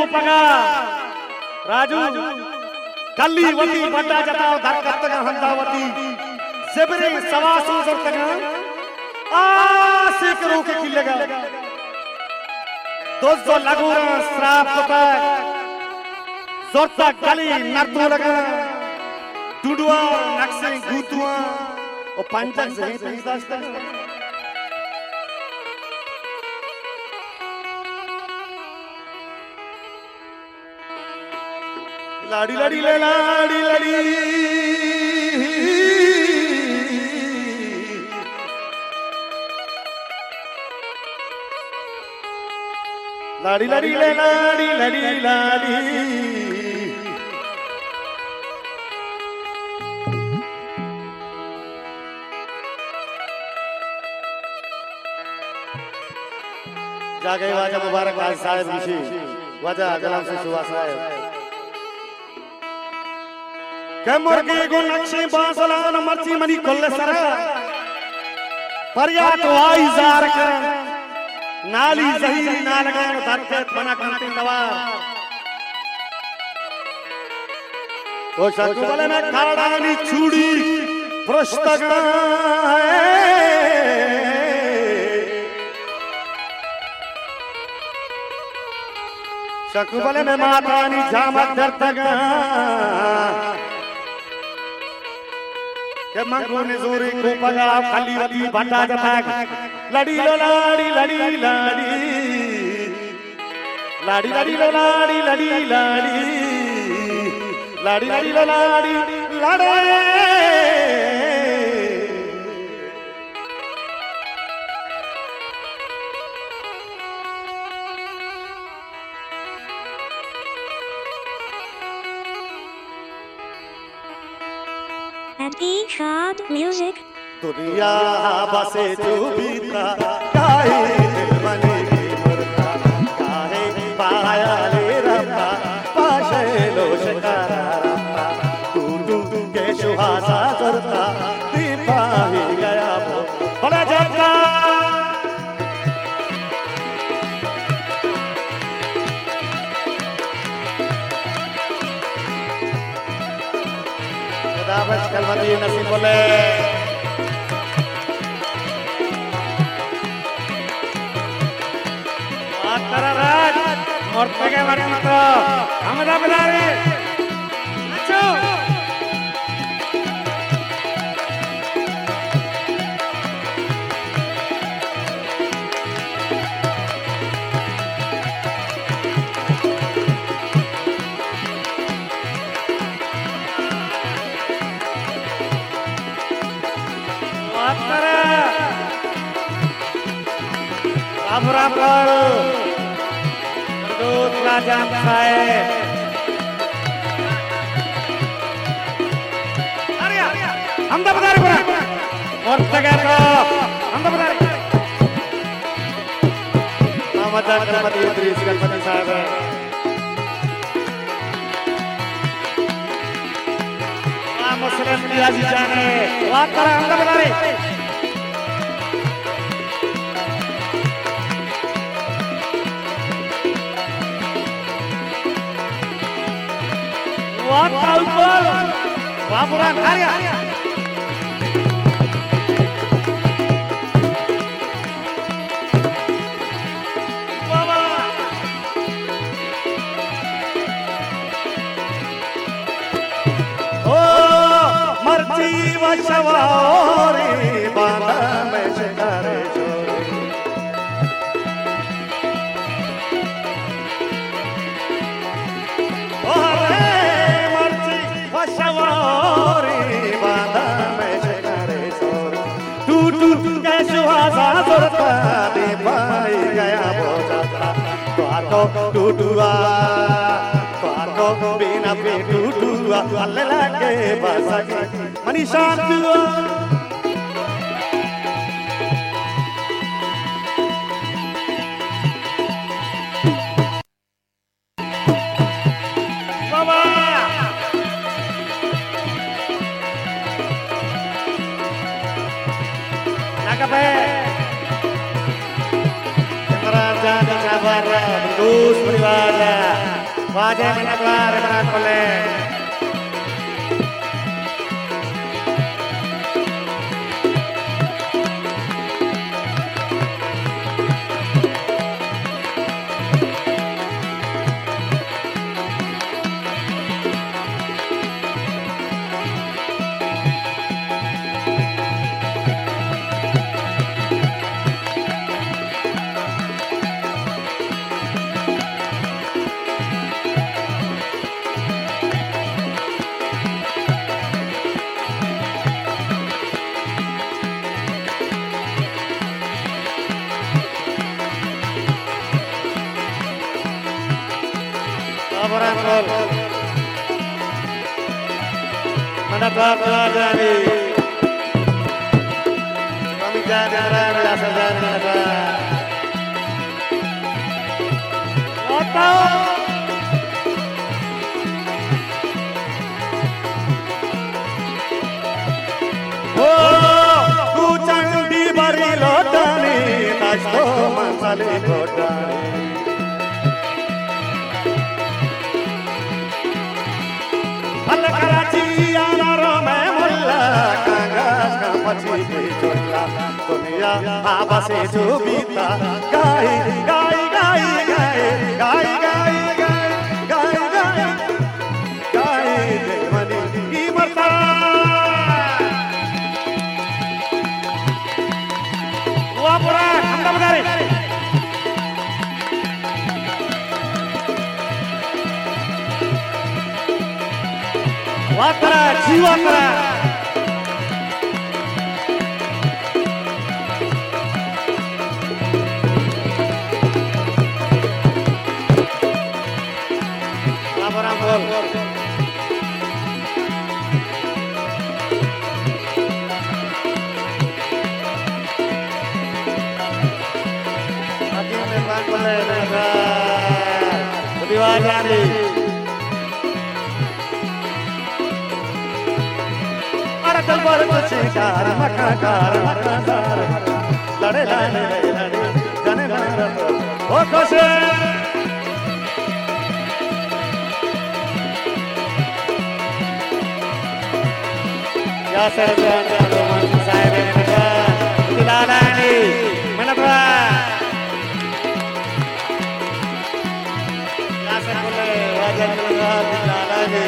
पगा राजू कल्ली वती बड्डा जता धक्कत का हंदावती सिबरे सवासु जरतगा आसे करो के किलेगा दोस्तों लगोरा श्राप पता जोरता गली नरतो लगा टुडुआ नक्से गुतुआ और पंचक से तीसरा लाड़ी लड़ी ले लाड़ी लड़ी लाड़ी लड़ी ले लाड़ी लड़ी लाड़ी जागे वाजा मुबारक आज साहेब ऋषि वाजा गलाम से सुबह साहेब के मुर्गे गो नक्शे बांसलान मर्ची मनी कोल्ले सरा परिया तो आई जार कर नाली जहीरी नालगान धरते बना कंटे दवा वो शकुबले में खाड़ानी चूड़ी प्रस्तगा शकुबले में मातानी जामत धरतगा के मंगो ने जोरे को पगा खाली वती बंदा जता लड़ी लो लाड़ी लड़ी लाड़ी लाड़ी लड़ी लो लाड़ी लड़ी लाड़ी लाड़ी लड़ी लो लाड़ी लड़े Shad music. दुनिया बसे जो बीता काहे दिल मने मरता काहे पाया ले रब्बा पाशे लो शिकारा रब्बा टू के सुहासा करता दीपा ही गया वो बड़ा जाता बस कलमती नसीब बोले मातरा राज मोर्ते के बारे में तो हम बता रहे अच्छा बराबर दूसरा जाम खाए हम तो बता रहे और जगह को हम तो बता रहे मदन गणपति इद्रीस गणपति साहब मुस्लिम रियाजी जाने बात कर हम तो बता रहे ऊपर बाबूरा कार्य बाबा ओ मर्जी वशवारे बांधा में शिकारे टूटुआ तो बिना पे टूटुआ अल्लाह लगे बस मनीषा टूटुआ बाबा nakapé Raja Kabar Bendus Privada Wajah menatwa rebaran oleh laporan gol. Menatwa Keladani. Kami jangan biasa jangan menatwa. Otto. Oh, kucang di bari lodani, tas to mansali kodani. दुनिया आबा से जो बीता गाय गाय गाय गाय गाय गाय गाय गाय गाय गाय देवनी की मरता वापरा खंडा बगारी वापरा जीवापरा लड़े लड़े लड़े जाने मारा ओ खुशी या सरजान रोमान साहिब ने दिलालानी मनवा या सर बोले वाजन दिलालानी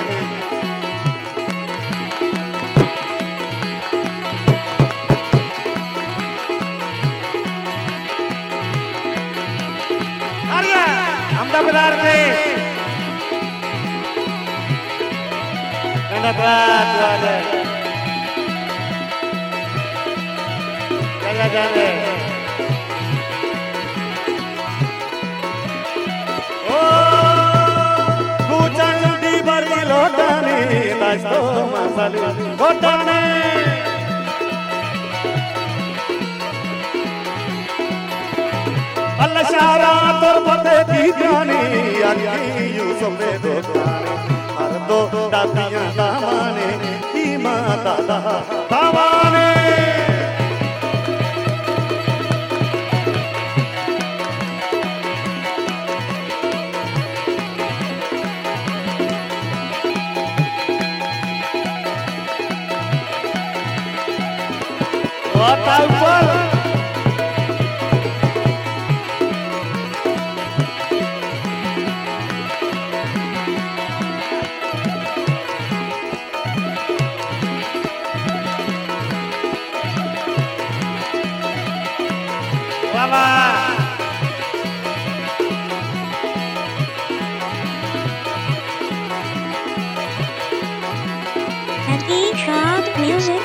अहमदाबाद में धन्यवाद वाले जगह जाने ओ कुचंग दी बरी लोटानी लास्तो मसाले लोटानी अल्लाह शारा तोर पते की जानी अक्की यूसुफ दे दोस्ताने हर दो दादियां दामाने की माता दावाने वातावरण Crowd music.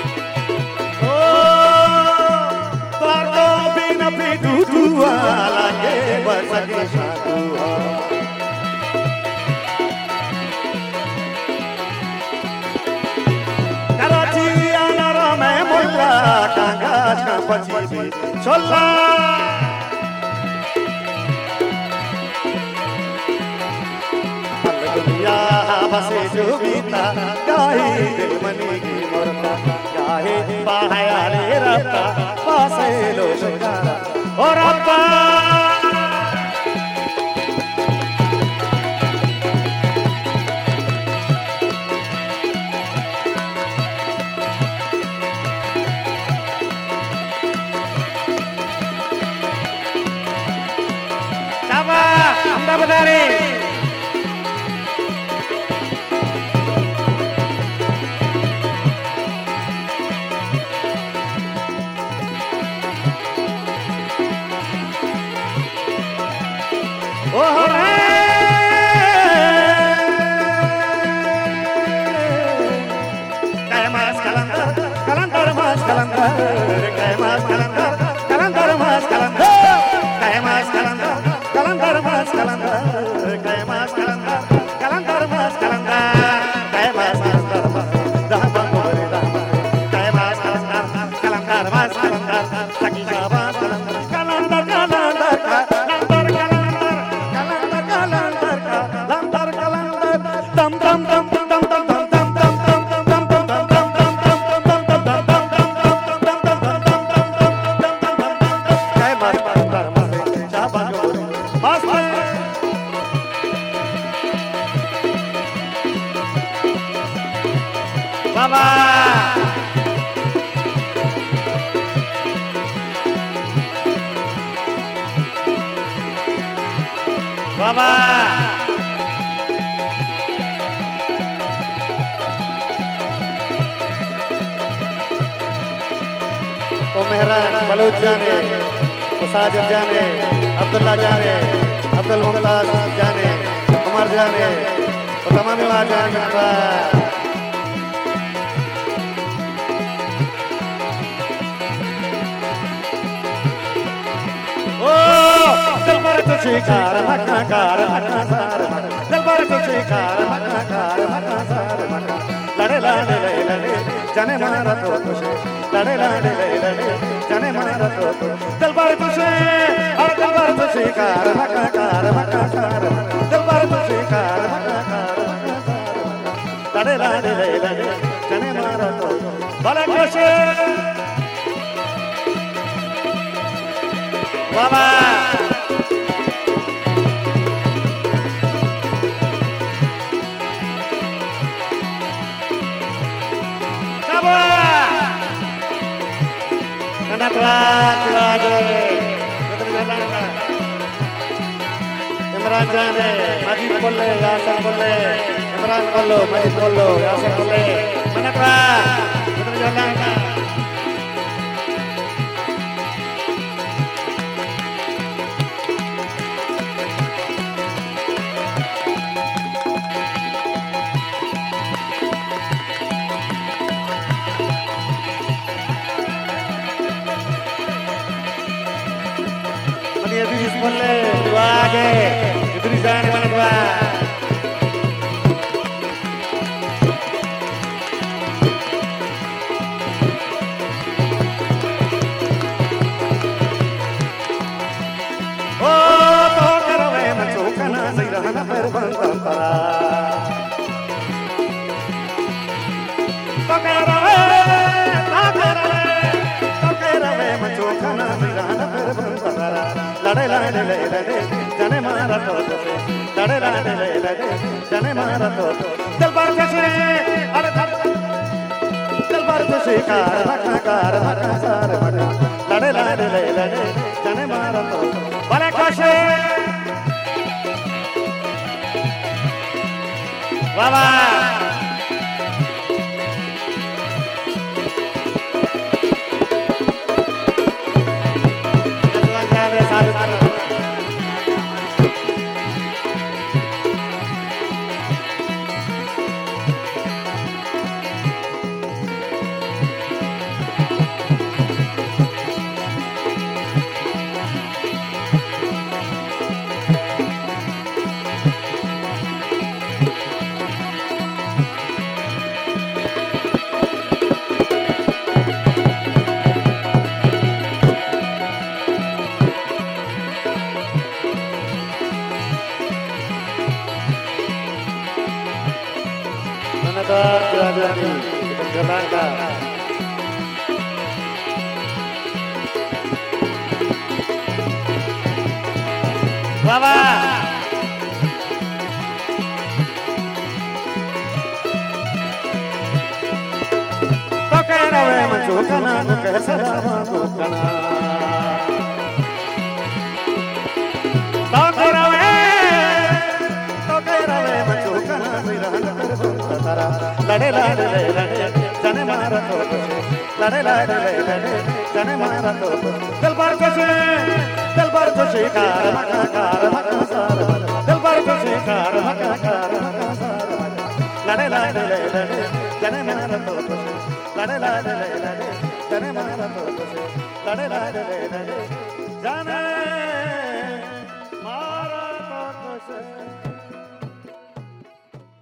बसे जो बीता गाहे दिल मनी की मोरता गाहे बाहया ले रब्बा पासे लो शिकारा ओ रब्बा बाबा बाबा तो मेहरान बलूच जाने, साजिद जाने, अब्दुल्ला जाने, अब्दुल मुमताज जाने, उमर जाने, तो तमाम इमाम जाने ओ दिलबर तो शिकार मक्कार मक्कार दिलबर तो शिकार मक्कार मक्कार लड़े लड़े लड़े जाने मारा तो तुझे लड़े लड़े लड़े जाने मारा तो दिलबर तुझे और दिलबर तो शिकार मक्कार मक्कार दिलबर तो शिकार मक्कार लड़े लड़े लड़े जाने मारा तो भला कैसे बाबा इमरान जाने मजीद बोले यासर बोले इमरान बोलो मजीद बोलो यासर बोले मनकरा उधर जाना Idris boleh dua aja Idris jangan mana dua oh toh karawe masukkan sirana berbantara toh karawe masukkan sirana berbantara लड़े लड़े लड़े जाने मारा तो लड़े लड़े लड़े जाने मारा तो दिलबर कैसे अरे दिलबर तो शिकार मक्कार मक्कार लड़े लड़े लड़े जाने मारा तो भला कैसे बाबा Kerajaan Jakarta. Baba. Tokera we manchukana kesara manchukana. Tokera we manchukana sirana लड़े लड़े लड़े जाने मारा तो लड़े लड़े लड़े जाने मारा तो दिलबर तो शिकार मक्कार मक्कार दिलबर तो शिकार मक्कार मक्कार लड़े लड़े लड़े जाने मारा तो लड़े लड़े लड़े जाने मारा तो लड़े लड़े लड़े जाने मारा तो